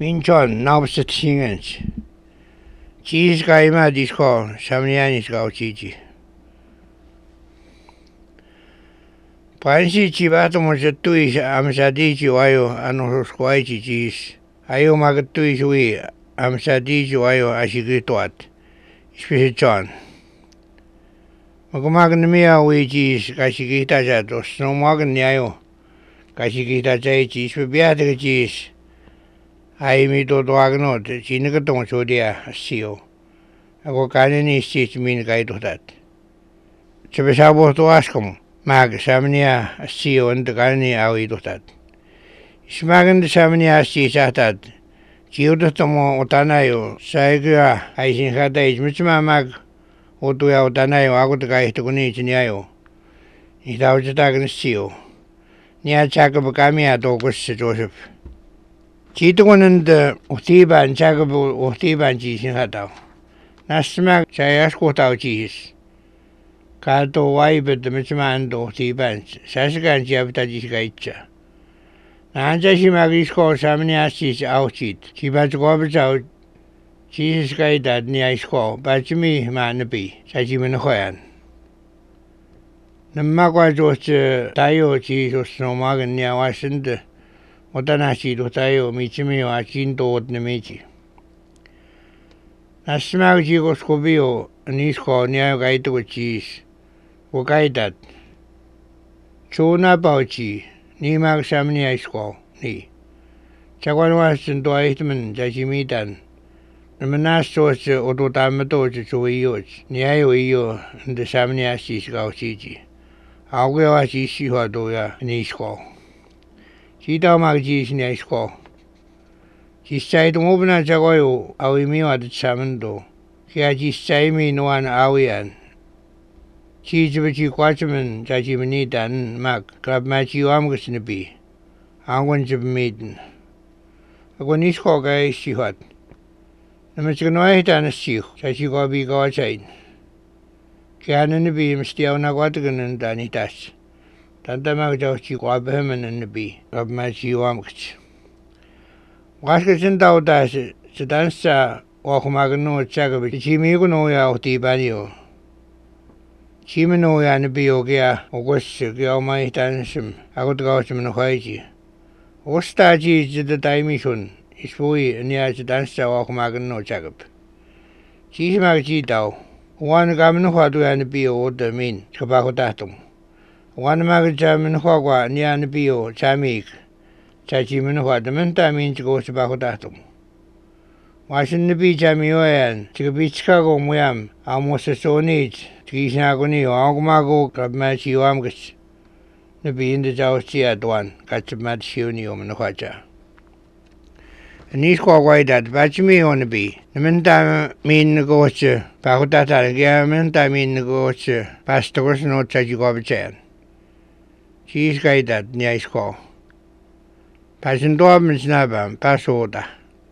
Minchon, naubset singens. Jesus kaima disko, samnianis gauchichi. Pansi chivato mosetui amsadichi wayo anosquaichi chis. Ayo magatui sui amsadichi wayo ashigituat. Spesichon. Magumagan mia wi chis kashigita jatos, no magan nyayo. Kashigita jay chis, bebiate chis. Ai mi to agnot, chinagaton chodia sio. Ako kanini stitch min kaidotat. Sabesabo to askom. Mag samnia sio and kanini awidotat. Smagan de samnia stichatat. Chiudotomo otanayo, saigua, I sin hata is mitzma mag, otuya otanayo, agotakai to kuni chinyayo. Itauchatagan sio. Nia chakabakami at August Joseph. Chitonen de Utiban chakabu Utiban cheese in hatau. Nasmak chayaskotau cheese. Kato waibet the mitzman do Utiban, Sasakan Javitaji gaicha. Nanja she magrisko samniasis ouchit. She bats garbage out. Jesus guide that near score, but to me, man, be, Sajiman Hoyan. The Magua was Tayo cheese no magan near Washington. Otanashi to Tayo, Michimi, or Chinto, Nemichi. Nasmag goes Cobio, and Isco near Gaito cheese. Who guide that? Chona Bauchi. Ni mag samnia isko ni. Chakwan was in Doitman, Jajimitan. The Manastos Ototamato Chuios, Niayo, and the Samnia Sis Gauchiji. Augua Shishi Hadoya, Nisko. Chita Magis Nisko. She said, Mobina Jagoyo, Awimio at the Samando. She had just say me no one Awian. Chijibichi Quachaman, Jajimanita, and Mac, grab Machi Amgus in the bee. I'm going to be maiden. I go Nisko guy, she hot. The Michiganite and a sick, Sachi go be go outside. Can in the beam still not Watagan and Danny Tash. Tanta Magjochi Quabheman and the bee, grab Machi Amgus. Waskas and Daudas, Sedansa, Wakumagano, Chagabi, Chimigunoya, Tibanio. Chimino and Biogia, August, Giomai Tansum, I would go to Manohaji. Ostaji is the dimension, is fully near the dancer of Magano Chagap. Chismagitao, one Gamanhuadu and Bio, the mean, Cabacodatum. One Magajaman Hogwa near the Bio, Chamik, Chachimanhua, the Menta means goes to Bacodatum. Washington the beach, Amioan, to be Chicago, Miam, almost a so neat. Kisnagoni, Ogmago, Grabmachi Amgus. The be in the Jausti at one, got to Matchiunium and Haja. And he's called white that Batchmi on the bee. The Menta mean the ghost, Pahutata, Gamenta mean the ghost, Pastors no Chajigobachan. She's guide that near call. Passion Dormans Nabam, Passoda.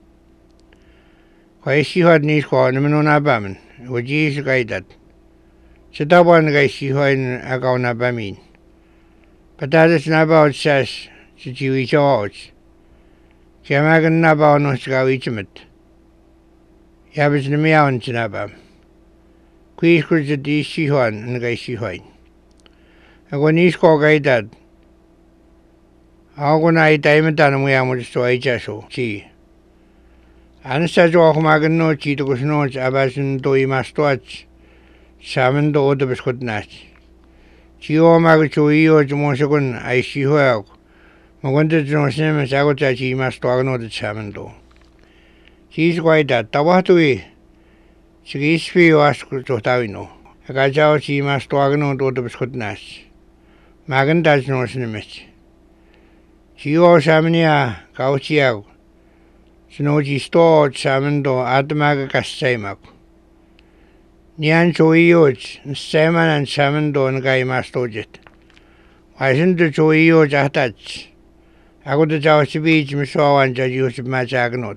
Why she had niece called the Menonabam, which is guide that. Setaban guy she hoin agona bamin. But that is not about says, Chichi George. Kamagan Naba no Scawichmet. Yabis the meow in Chinabam. Quiz could the D she hoin and guy she hoin. And when he's called guy that, how when I diamond and we am to a jasso, she. And such Magan no cheetos notes abasin doi mastwatch. Saman do the biscuit nat. Chio Magachuio, Jomosakun, I see her. Magunta Johnson, Sagotachi must talk no the Samando. She's quite that. Tawatui. She is free to ask to Tavino. A gajao she must talk no to the biscuit nat. Magan does no cinemas. Chio Samania, Gauchiao. Snoji stored Samando at the Magacastaimak. Nian Choioj, Seman and Samando and Guy Mastojit. Why isn't the Choioj attached? I got the Jausi Beach, Misso and Jajus Machagnot.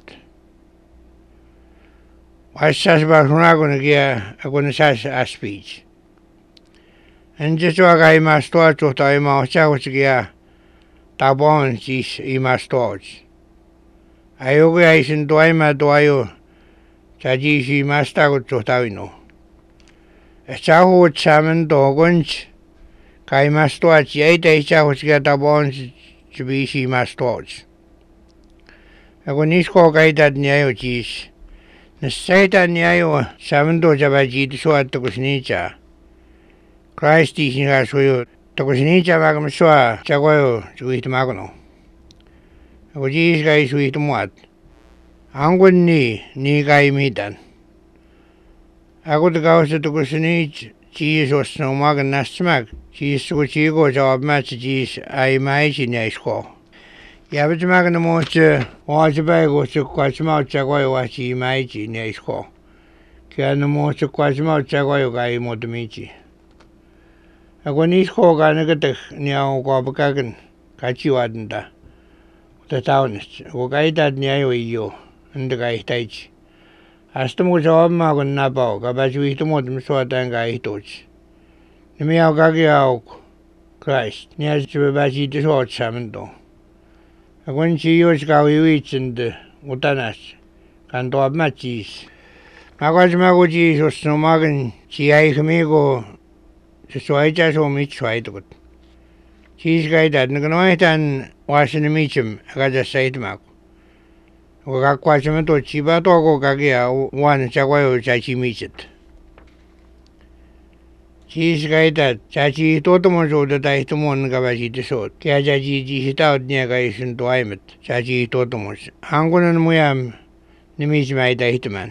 Why Sasbach Ragon gear, I gonna sash a speech. And just what I must start to time out Chausia, Tabon, Sis, I must torch. Ayogu aisin tuaima tuayo chajishi mastago totawino. Echahu chamen dogonch kai mastoach yaita echahu sigata bons chibishi mastoach. Ako nisko kaitat nyayo chis. Nasaita nyayo samento chabajit suat tokusnicha. Christ ishinga suyo tokusnicha magam sua chagwayo suit magno. Ako chis kai suit muat. Angun ni kai mitan. Ako tagaw sa tokusnich chis os no magan nasmag. Chis ko chigo jawab match chis ay maichi nyaisko. Yabit magna moch wajbego su kwachma chagwayo wachi maichi nyaisko. Kaya no moch kwachma chagwayo kai modmichi. Ako nisko ka nagatak niya ko bakagan kachiwadanda. Tataunis. Ako kaitad niya iyo. Hindi kaitaichi. Hasta mo jawab magun napaw. Kabaju ito mo dumsuatan kaitochi. Nimiyaw kagiyaw Christ. Niya sibabachi ito suot samento. Ako nchiyos kawiwichinda utanas. Kanto abmachis. Makwachmago Jesus no magan chiyay kamigo suwaicha so mitsuaitukot. Chis kaitad naganoitan wasin michim agaja saitmak. Wakakwachamato chiba toko kagia wan chakwayo chachi michit. Chis kaitad chachi totomo soda taihtomo nagabachi tisot. Kaya chachi jisitaot niya kaisun tuaimat. Chachi totomos. Hangunan muyam nimichimay taihtoman.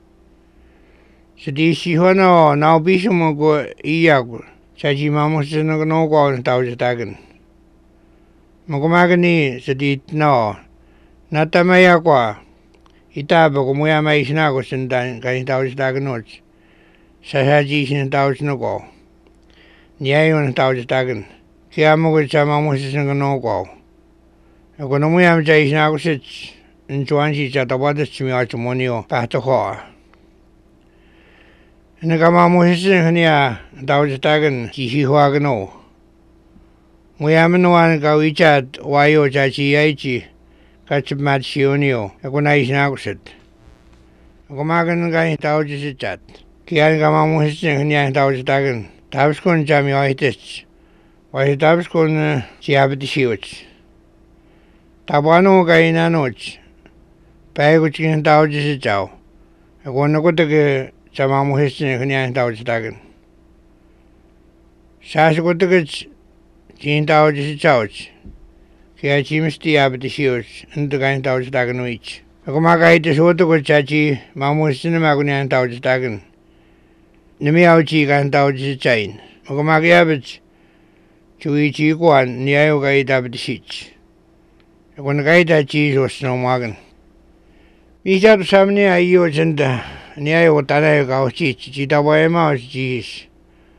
Sa di sihona o naubiso mo ko iyago. Chachi mamusta naganoko ang tao sa tagan. Magumagani sa di na natamaya ko itaba ko muya may sinako sandan kani tao sa tagan noch. Sa chachi sin tao sa nako. Niyayo ng tao sa tagan. Kaya mo ko sa mamusta naganoko. Ako na muya may sinako sa nchuan si sa tawadas simiyacho mo niyo pahto ko. Nagamamuhisin niya tao sa tagan chihihuagan o. Muyaman naman kawichat wayo chachi yaichi kachmat siyoniyo. Ako na isinakusat. Ako magan kaya tao sa chat. Kaya nagamamuhisin niya tao sa tagan. Tapos ko chami wahitis. Wahit tapos ko siyabit siyot. Tapano kaya nanoch. Paya ko chikin tao sa chao. Ako nakutak sama muhisin kanya tao sa tagan. Sasa ko tagat chin tao sa chauch. Kaya chimisti abit siyos ando kanya tao sa tagan wich. Ako makahit soto ko chachi mamuhisin na makunya tao sa tagan. Namiyaw chi kanya tao sa chain. Ako makayabit chui chi kuan niyayo kahit abit siyos. Ako nakahita chi sos na umagan. Bisa to sa niya iyo sanda. Niya ko tanayo ka chich chita boy ma chis.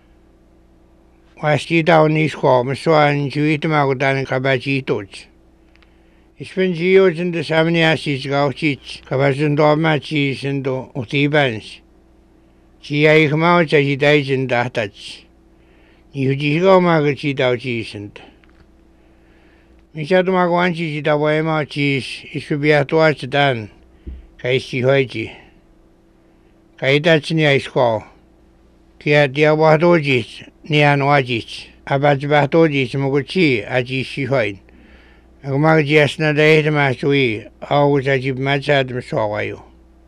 Wasti ta nisko maswan chuit ma ko tan kabachi toch. Ispen jiyo sanda sa niya sis ka chich kabasun do ma chis sendo utibans. Chiya ikma cha chita sanda tach. Niyo jigo ma ka chita chis sanda. Misa to ma ko an chita boy ma chis isubia to dan. Kaisi hoiji. Kaita niya isko. Kaya dia wahdojis niya nuajis. Abad wahdojis muguchi aji shihoin. Ako magjias na dahil masui. Ako sa jib matsad masawayo.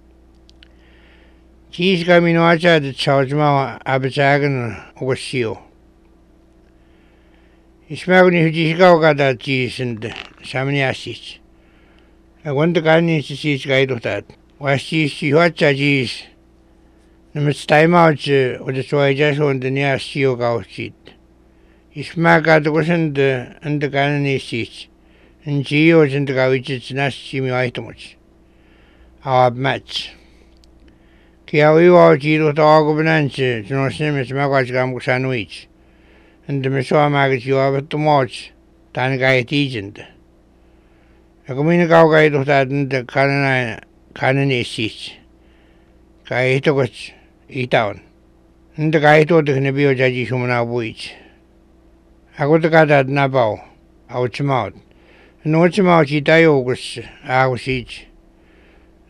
Chis kami nuachad chawjma abasagan ugasiyo. Ismago ni hujishikaw kada chis and samniasis. Ako nta kani sisis kaidotad. Wasi shihocha jis. Namas taimauch udah suaja sonda niya siyo kauchit. Isma katakusan da anda kanan isis. Njiyo sanda kawichit nas simi waitomuch. Awab match. Kaya wiwa chito tawago bananche sinosinimis makwach kamukusanuich. Anda miswa magach yuwabat tumoch tan kaya tijanda. Ako minakaw kayo tutad anda kanan isis. Kaya ito koch itaon. Nda kaya ito ito kinabiyo jaji sumanabuich. Ako takatad napaw. Ako chimawad. No chimawad chitayo kus ako sich.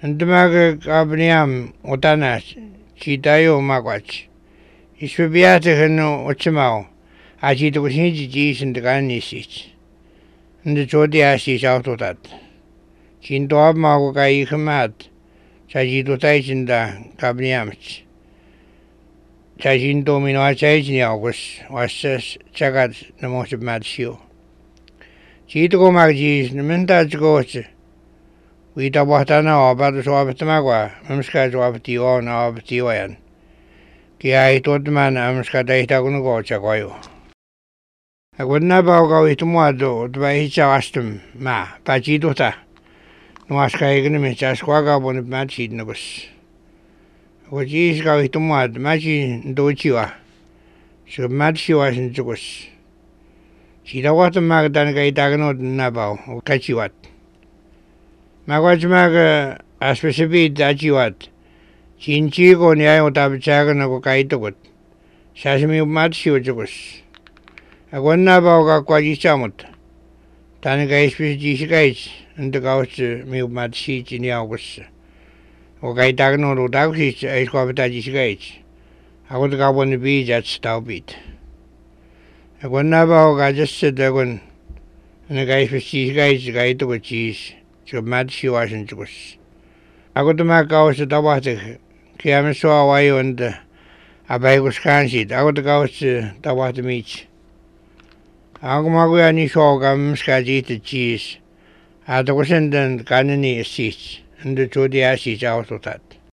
Ndmaga Abraham Otanas, Chitayo Magwach. Isfabiata Ochimao, Achito Hinji and the Ganisit. And the Chodiasis out of that. Chinto Magai Hamad, Chajito Tajinda Gabriamch. Chajinto Mino Chajnia was Chagat the most mad show. Chito Magis, the Mentage goes. We talk about now about the swab at Magua, Mamska swab tea on our tea. I told the man I'm Scottish going to go Chagoyo. I would never go to Moado, by his astum, ma, Pachidota. No Askagan, Chasquaga on the matchy nubus. What is going to Mod, Matchy Dochua. So Matchy was in Jugus. She don't want to mag than a Daganot Nabao, or catch you what. Magwachmaga, a specific that you what. Chinchigo Niaota Chagano Kaitogot. Sashimi Matshi Jugus. I won about Quaji Chamot. Tanaga Jishigais and the ghost Mu Matshi in the August. Okaitagno Dagis, I squabataji gates. I would go on the beach at Stowbeat. I won about I just said that one. And the guys with cheese guys guide to a cheese. So Matshi was in Jugus. I got to make out the Tabatic. Kiam saw away and a bag was cancelled. I got to go to Tabata Beach. Agmaguani shogam skajit cheese. I wasn't then canny seats, and the two the ashes out of that.